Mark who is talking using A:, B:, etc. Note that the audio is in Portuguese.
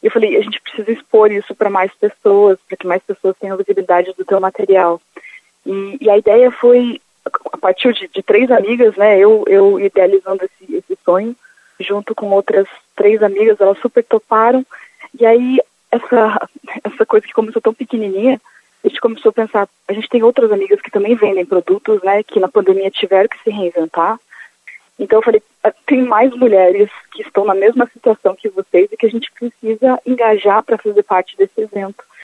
A: E eu falei, a gente precisa expor isso para mais pessoas, para que mais pessoas tenham visibilidade do teu material. E a ideia foi, a partir de 3 amigas, né, eu idealizando esse sonho, junto com outras 3 amigas, elas super toparam. E aí, essa coisa que começou tão pequenininha, a gente começou a pensar, a gente tem outras amigas que também vendem produtos, né, que na pandemia tiveram que se reinventar. Então eu falei, tem mais mulheres que estão na mesma situação que vocês e que a gente precisa engajar para fazer parte desse evento.